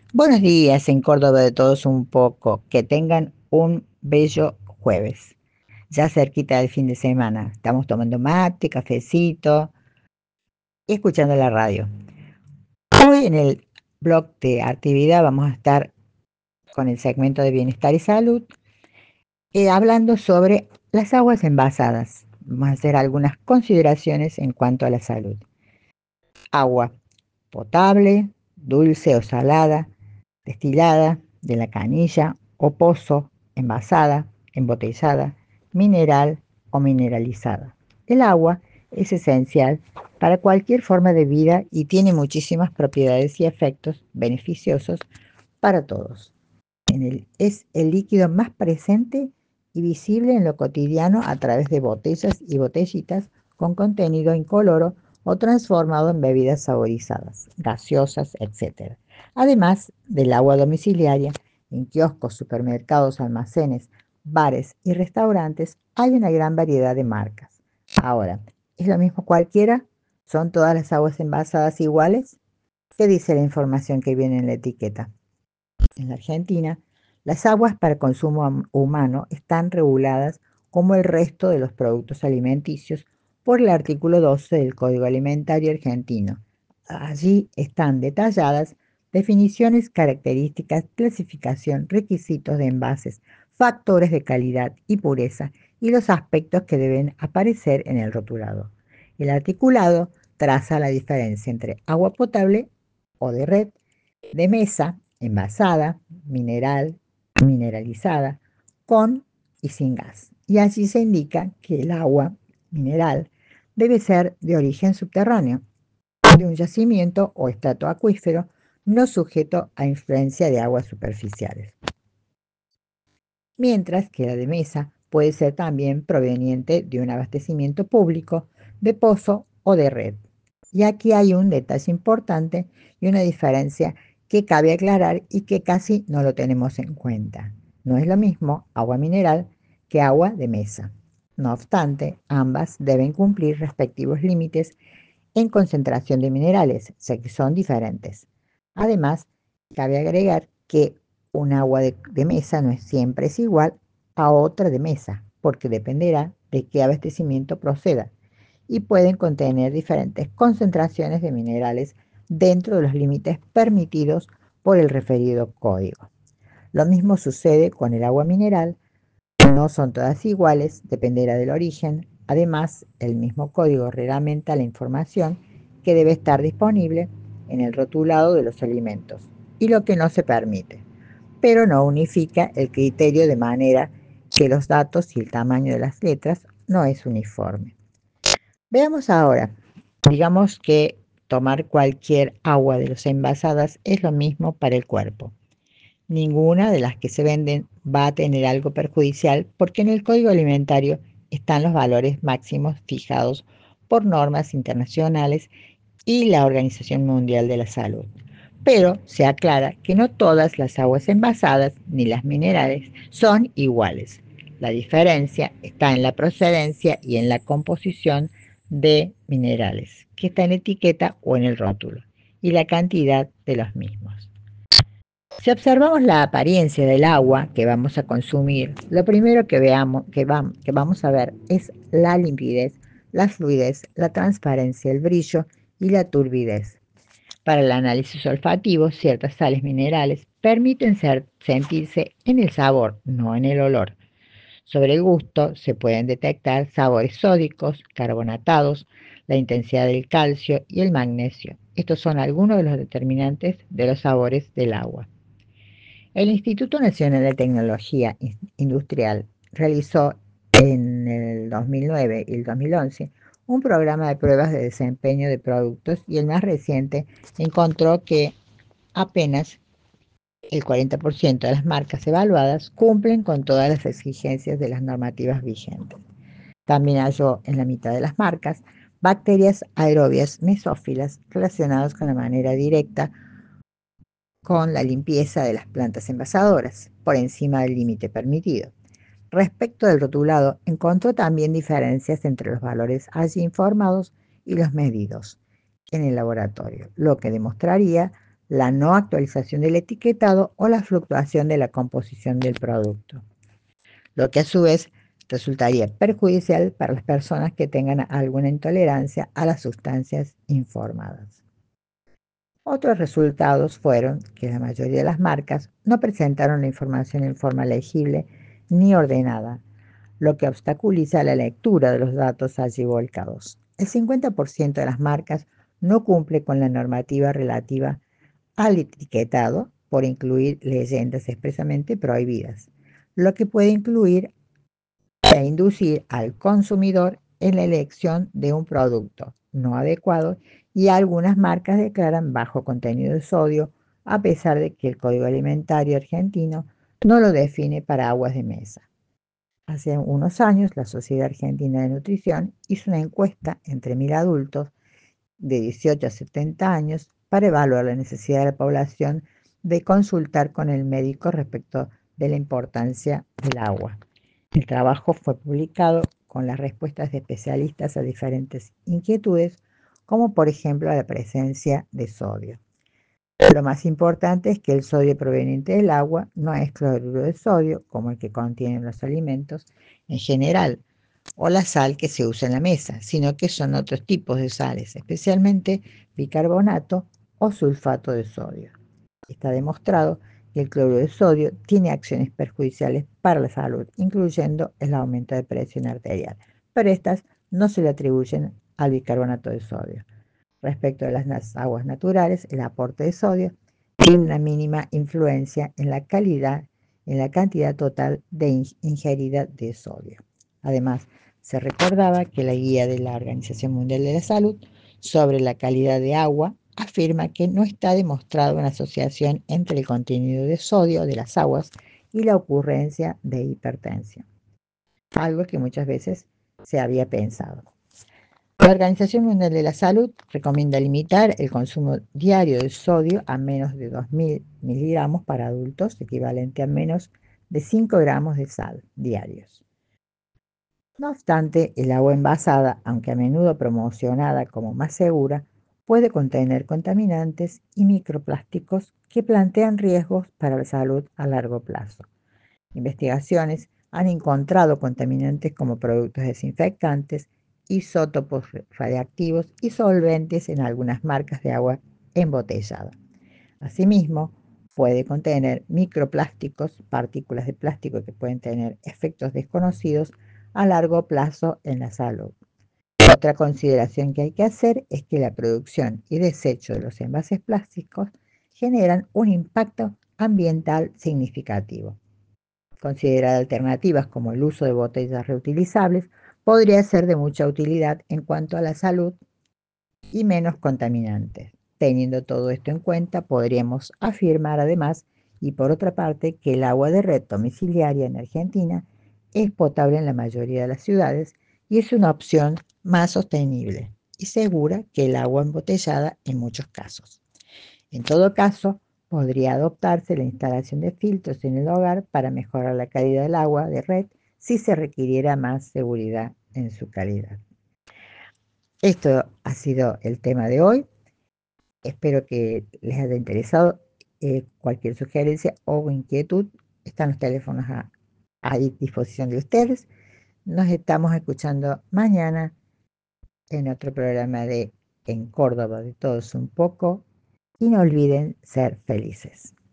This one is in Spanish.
Buenos días en Córdoba de todos un poco. Que tengan un bello jueves. Ya cerquita del fin de semana. Estamos tomando mate, cafecito y escuchando la radio. Hoy en el blog de actividad vamos a estar con el segmento de bienestar y salud, hablando sobre las aguas envasadas. Vamos a hacer algunas consideraciones en cuanto a la salud. Agua potable, dulce o salada, destilada, de la canilla o pozo, envasada, embotellada, mineral o mineralizada. El agua es esencial para cualquier forma de vida y tiene muchísimas propiedades y efectos beneficiosos para todos. Es el líquido más presente y visible en lo cotidiano a través de botellas y botellitas con contenido incoloro o transformado en bebidas saborizadas, gaseosas, etc. Además del agua domiciliaria, en kioscos, supermercados, almacenes, bares y restaurantes hay una gran variedad de marcas. Ahora, ¿es lo mismo cualquiera? ¿Son todas las aguas envasadas iguales? ¿Qué dice la información que viene en la etiqueta? En la Argentina, las aguas para consumo humano están reguladas como el resto de los productos alimenticios por el artículo 12 del Código Alimentario Argentino. Allí están detalladas definiciones, características, clasificación, requisitos de envases, factores de calidad y pureza y los aspectos que deben aparecer en el rotulado. El articulado traza la diferencia entre agua potable o de red, de mesa, envasada, mineral, mineralizada, con y sin gas. Y allí se indica que el agua mineral debe ser de origen subterráneo, de un yacimiento o estrato acuífero, no sujeto a influencia de aguas superficiales. Mientras que la de mesa puede ser también proveniente de un abastecimiento público, de pozo o de red. Y aquí hay un detalle importante y una diferencia que cabe aclarar y que casi no lo tenemos en cuenta. No es lo mismo agua mineral que agua de mesa. No obstante, ambas deben cumplir respectivos límites en concentración de minerales, ya que son diferentes. Además, cabe agregar que un agua de mesa no siempre es igual a otra de mesa, porque dependerá de qué abastecimiento proceda y pueden contener diferentes concentraciones de minerales dentro de los límites permitidos por el referido código. Lo mismo sucede con el agua mineral, no son todas iguales, dependerá del origen. Además, el mismo código reglamenta la información que debe estar disponible en el rotulado de los alimentos y lo que no se permite, pero no unifica el criterio de manera que los datos y el tamaño de las letras no es uniforme. Veamos ahora, digamos que tomar cualquier agua de los envasadas es lo mismo para el cuerpo. Ninguna de las que se venden va a tener algo perjudicial porque en el código alimentario están los valores máximos fijados por normas internacionales y la Organización Mundial de la Salud. Pero se aclara que no todas las aguas envasadas ni las minerales son iguales. La diferencia está en la procedencia y en la composición de minerales, que está en la etiqueta o en el rótulo, y la cantidad de los mismos. Si observamos la apariencia del agua que vamos a consumir, lo primero que vamos a ver es la limpidez, la fluidez, la transparencia, el brillo y la turbidez. Para el análisis olfativo, ciertas sales minerales permiten sentirse en el sabor, no en el olor. Sobre el gusto se pueden detectar sabores sódicos, carbonatados, la intensidad del calcio y el magnesio. Estos son algunos de los determinantes de los sabores del agua. El Instituto Nacional de Tecnología Industrial realizó en el 2009 y el 2011 un programa de pruebas de desempeño de productos y el más reciente encontró que apenas el 40% de las marcas evaluadas cumplen con todas las exigencias de las normativas vigentes. También halló en la mitad de las marcas bacterias aerobias mesófilas relacionadas con la manera directa con la limpieza de las plantas envasadoras, por encima del límite permitido. Respecto del rotulado, encontró también diferencias entre los valores allí informados y los medidos en el laboratorio, lo que demostraría la no actualización del etiquetado o la fluctuación de la composición del producto, lo que a su vez resultaría perjudicial para las personas que tengan alguna intolerancia a las sustancias informadas. Otros resultados fueron que la mayoría de las marcas no presentaron la información en forma legible ni ordenada, lo que obstaculiza la lectura de los datos allí volcados. El 50% de las marcas no cumple con la normativa relativa al etiquetado por incluir leyendas expresamente prohibidas, lo que puede incluir e inducir al consumidor en la elección de un producto no adecuado, y algunas marcas declaran bajo contenido de sodio, a pesar de que el Código Alimentario argentino no lo define para aguas de mesa. Hace unos años, la Sociedad Argentina de Nutrición hizo una encuesta entre 1.000 adultos de 18 a 70 años para evaluar la necesidad de la población de consultar con el médico respecto de la importancia del agua. El trabajo fue publicado con las respuestas de especialistas a diferentes inquietudes, como por ejemplo la presencia de sodio. Lo más importante es que el sodio proveniente del agua no es cloruro de sodio, como el que contienen los alimentos en general, o la sal que se usa en la mesa, sino que son otros tipos de sales, especialmente bicarbonato o sulfato de sodio. Está demostrado que el cloruro de sodio tiene acciones perjudiciales para la salud, incluyendo el aumento de presión arterial, pero estas no se le atribuyen al bicarbonato de sodio. Respecto a las aguas naturales, el aporte de sodio tiene una mínima influencia en la calidad, en la cantidad total de ingerida de sodio. Además, se recordaba que la guía de la Organización Mundial de la Salud sobre la calidad de agua afirma que no está demostrada una asociación entre el contenido de sodio de las aguas y la ocurrencia de hipertensión, algo que muchas veces se había pensado. La Organización Mundial de la Salud recomienda limitar el consumo diario de sodio a menos de 2.000 miligramos para adultos, equivalente a menos de 5 gramos de sal diarios. No obstante, el agua envasada, aunque a menudo promocionada como más segura, puede contener contaminantes y microplásticos que plantean riesgos para la salud a largo plazo. Investigaciones han encontrado contaminantes como productos desinfectantes, isótopos radiactivos y solventes en algunas marcas de agua embotellada. Asimismo, puede contener microplásticos, partículas de plástico que pueden tener efectos desconocidos a largo plazo en la salud. Otra consideración que hay que hacer es que la producción y desecho de los envases plásticos generan un impacto ambiental significativo. Considerar alternativas como el uso de botellas reutilizables podría ser de mucha utilidad en cuanto a la salud y menos contaminantes. Teniendo todo esto en cuenta, podríamos afirmar además, y por otra parte, que el agua de red domiciliaria en Argentina es potable en la mayoría de las ciudades y es una opción más sostenible y segura que el agua embotellada en muchos casos. En todo caso, podría adoptarse la instalación de filtros en el hogar para mejorar la calidad del agua de red si se requiriera más seguridad en su calidad. Esto ha sido el tema de hoy. Espero que les haya interesado. Cualquier sugerencia o inquietud, están los teléfonos a disposición de ustedes. Nos estamos escuchando mañana en otro programa de En Córdoba de Todos un poco. Y no olviden ser felices.